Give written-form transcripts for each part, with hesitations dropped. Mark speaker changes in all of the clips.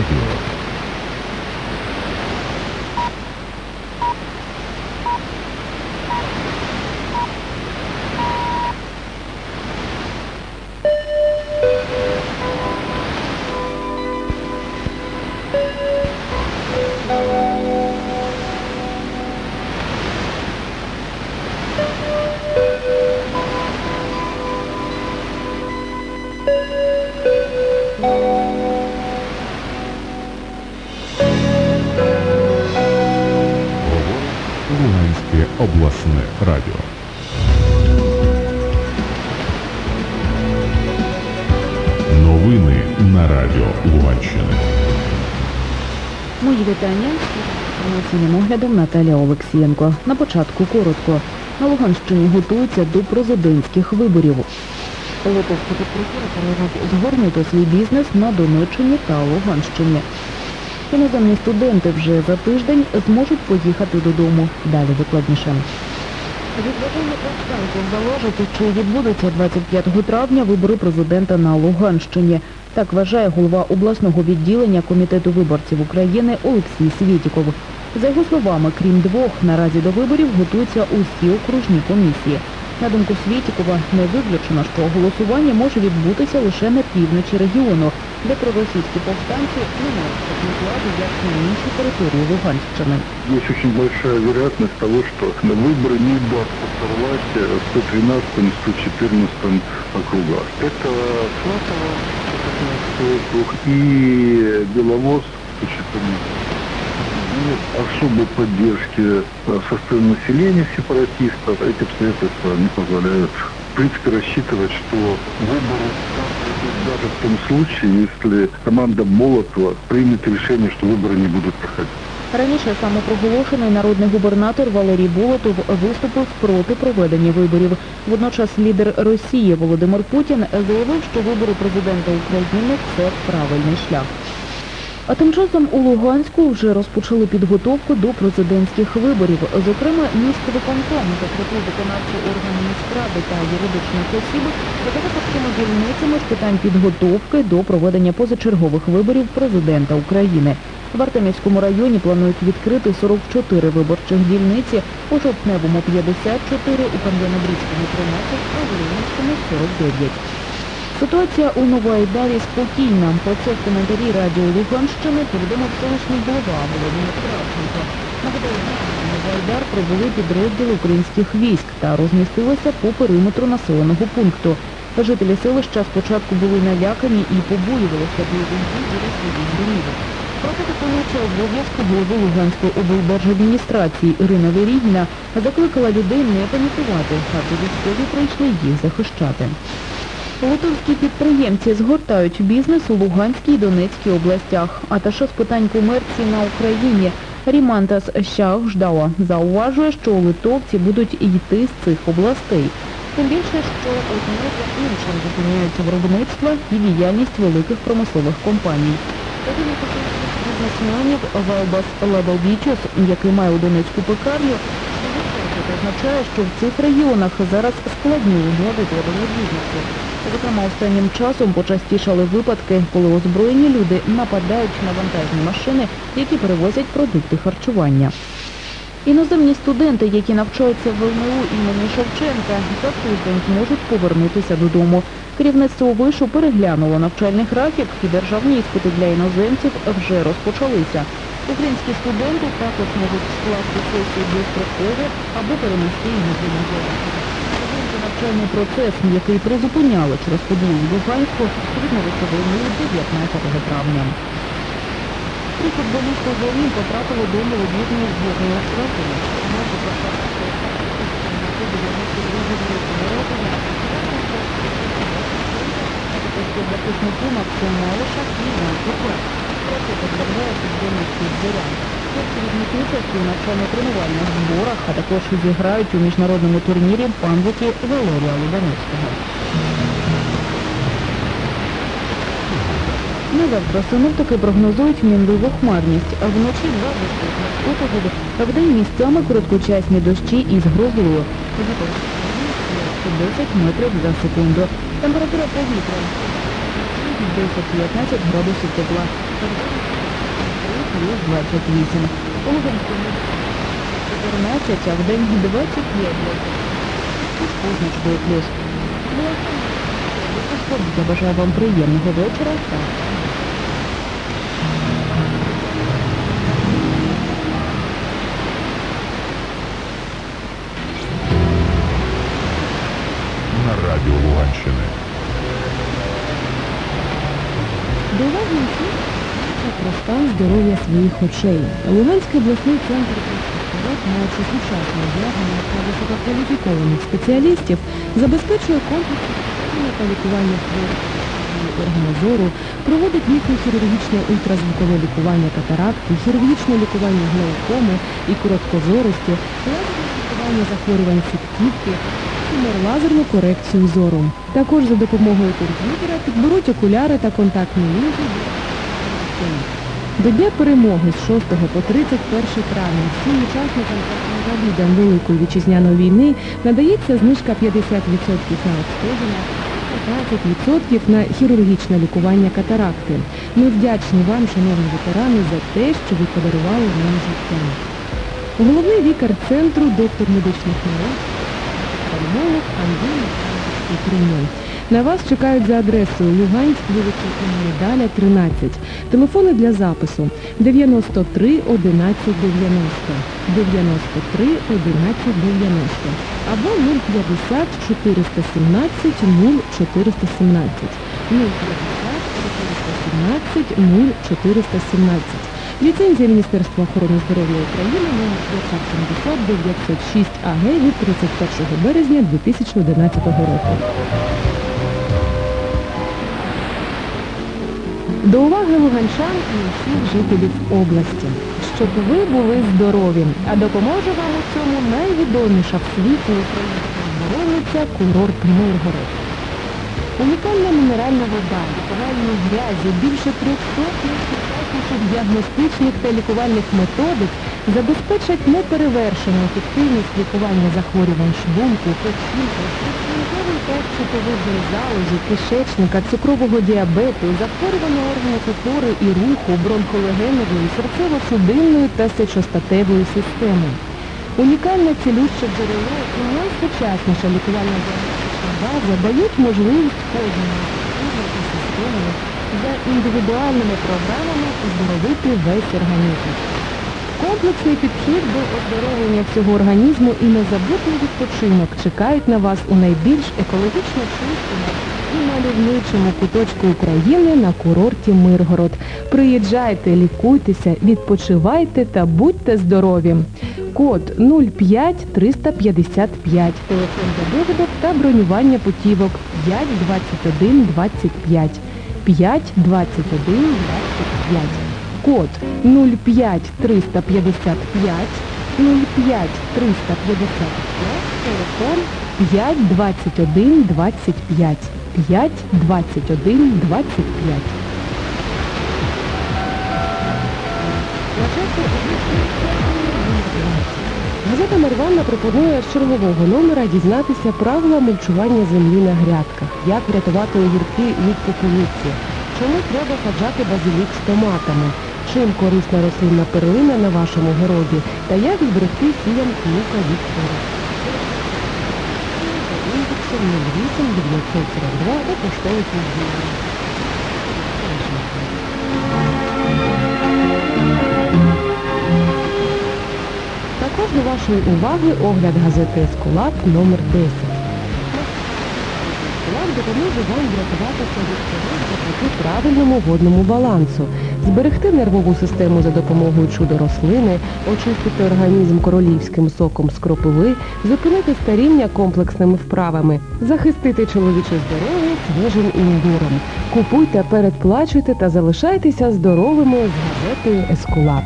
Speaker 1: радіо. Луганське обласне радіо. Новини на радіо Луганщини.
Speaker 2: Мої вітання. Інформаційним оглядом Наталія Олексієнко. На початку коротко. На Луганщині готуються до президентських виборів. Литовські підприємці планують згорнути свій бізнес на Донеччині та Луганщині. Іноземні студенти вже за тиждень зможуть поїхати додому. Далі докладніше. Від ведення повстанців залежить, чи відбудуться 25 травня вибори президента на Луганщині. Так вважає голова обласного відділення Комітету виборців України Олексій Свєтіков. За його словами, крім двох, наразі до виборів готуються усі окружні комісії. На думку Свєтікова, не виключено, що голосування може відбутися лише на півночі регіону, де проросійські повстанці не мають такої влади, як на іншій території Луганщини.
Speaker 3: Есть очень большая вероятность того, что на выборы не удастся сорвать в 113 и 114 округах. Это Сватово, 115 округ, и Беловоз, 114. Нет особой поддержки со стороны населения сепаратистов. Эти обстоятельства не позволяют, в принципе, рассчитывать, что выборы даже в том случае, если команда Болотова примет решение, что выборы не будут проходить.
Speaker 2: Раніше самопроголошений народний губернатор Валерій Болотов виступив проти проведення виборів. Водночас лідер Росії Володимир Путін заявив, що вибори президента України – це правильний шлях. А тим часом у Луганську вже розпочали підготовку до президентських виборів. Зокрема, міськвиконком закріпив виконавчі органи міськради та юридичних осіб випадковими дільницями з питань підготовки до проведення позачергових виборів президента України. В Артемівському районі планують відкрити 44 виборчих дільниці, у Жовтневому 54, у Кам'янобрідському 13, а у Рівненському 49. Ситуація у Новоайдарі спокійна. Про це в коментарі радіо Луганщини повідомив селищний голова Володимир Крашенко. Нагадаю, на Новоайдар прибули підрозділи українських військ та розмістилися по периметру населеного пункту. Жителі селища спочатку були налякані і побоювалися бойових дій через своїх домівок. Проте виконуюча обов'язки голови Луганської облдержадміністрації Ірина Верігіна закликала людей не панікувати, адже військові прийшли їх захищати. Литовські підприємці згортають бізнес у Луганській і Донецькій областях. Аташе з питань комерції на Україні Рімантас Щагждала зауважує, що литовці будуть йти з цих областей. Тим більше, що одне за іншим зупиняються виробництва і діяльність великих промислових компаній. Один із бізнесменів Валбас Ладовічус, який має у Донецьку пекарню, означає, що в цих регіонах зараз складні умови ведення бізнесу. Зокрема, останнім часом почастішали випадки, коли озброєні люди нападають на вантажні машини, які перевозять продукти харчування. Іноземні студенти, які навчаються в ЛНУ імені Шевченка, за тиждень можуть повернутися додому. Керівництво вишу переглянуло навчальний графік, і державні іспити для іноземців вже розпочалися. Українські студенти також можуть скласти сесію достроково або перенести іноземну заявку. Навчальний процес, який призупиняли через події в Луганську, відновився до 19 травня. Три футболісти «Зорі» потрапили до молодіжної збірної України. Може поставити захисники Максим Малиша і Іван Купер. Проти поздравляє футболістів «Зоря». Хлопці візьмуть участь у навчально-тренувальних зборах, а також зіграють у міжнародному турнірі пам'яті Валерія Лубановського. На завтра синоптики прогнозують мінливу хмарність, а вночі 2 достатньо опадів, а вдень місцями короткочасні дощі із грозою. 10 метрів за секунду. Температура повітря 10-15 градусів тепла. плюс 28. У Луганській 14, а в день 25 з позначкою плюс. Я бажаю вам приємного вечора.
Speaker 1: На радіо Луганщини.
Speaker 2: До уваги усіх про стан здоров'я своїх очей. Луганський обласний центр «Проспект», маючи сучасне обладнання та висококваліфікованих спеціалістів, забезпечує комплексне та лікування хворих органу зору, проводить мікрохірургічне ультразвукове лікування катаракти, хірургічне лікування глаукому і короткозорості, лазерне лікування захворювань сітківки, лазерну корекцію зору. Також за допомогою комп'ютера підберуть окуляри та контактні лінзи. До Дня перемоги з 6 по 31 травня всім учасникам та інвалідам Великої вітчизняної війни надається знижка 50% на обстеження, 15% на хірургічне лікування катаракти. Ми вдячні вам, шановні ветерани, за те, що ви подарували нам життя. Головний лікар центру, доктор медичних наук, офтальмолог Андрій Михайлович. На вас чекають за адресою Луганськ, вулиця Медаля, 13. Телефони для запису 93 11 90, 93 11 90 або 050 417 0417, 050 417 0417. Ліцензія Міністерства охорони здоров'я України номер 570 906 АГ від 31 березня 2011 року. До уваги луганчан і усіх жителів області, щоб ви були здорові, а допоможе вам у цьому найвідоміша в світі українська здоров'я курорт Миргород. Унікальна мінеральна вода, лікувальні грязі, більше 300 найсучасніших діагностичних та лікувальних методик забезпечать неперевершену ефективність лікування захворювань шлунку, печінки, шлункової та щитовидної залозі, кишечника, цукрового діабету, захворювання органів опори і руху, бронхолегенової, серцево-судинної та сечостатевої системи. Унікальне цілюще джерело і найсучасніша лікувальна діагностична база дають можливість кожному системі за індивідуальними програмами оздоровити весь організм. Комплексний підхід до оздоровлення всього організму і незабутній відпочинок чекають на вас у найбільш екологічно чистому і мальовничому куточку України на курорті Миргород. Приїжджайте, лікуйтеся, відпочивайте та будьте здорові. Код 05 355. Телефон для довідок та бронювання путівок 5 21 25. 5 21 25. Код 05 355. 05 355. Телефон 5 21 25. 5 21 25. Газета «Марванна» пропонує з чергового номера дізнатися правила мульчування землі на грядках, як врятувати огірки від кукурудзи, чому треба саджати базилік з томатами, чим корисна рослинна перлина на вашому городі та як зберегти сіянку лука від хвороб. Індексом 08 942 у поштових відділах. Також до вашої уваги огляд газети «Ескулап» номер 10. Ескулап допоможе вам врятуватися від хвороб завдяки правильному водному балансу, зберегти нервову систему за допомогою чудо-рослини, очистити організм королівським соком з кропиви, зупинити старіння комплексними вправами, захистити чоловіче здоров'я свіжим імбиром. Купуйте, передплачуйте та залишайтеся здоровими з газетою «Ескулап».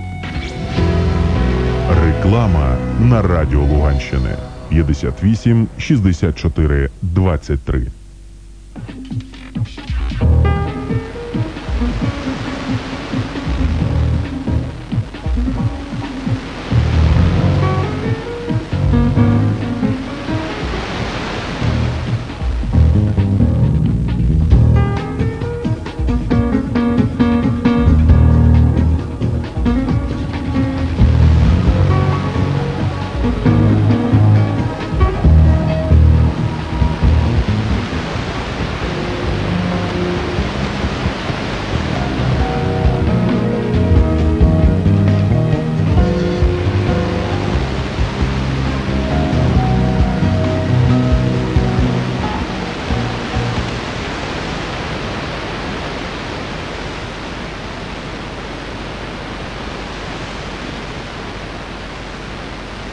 Speaker 1: Реклама на радіо Луганщини 58 64 23.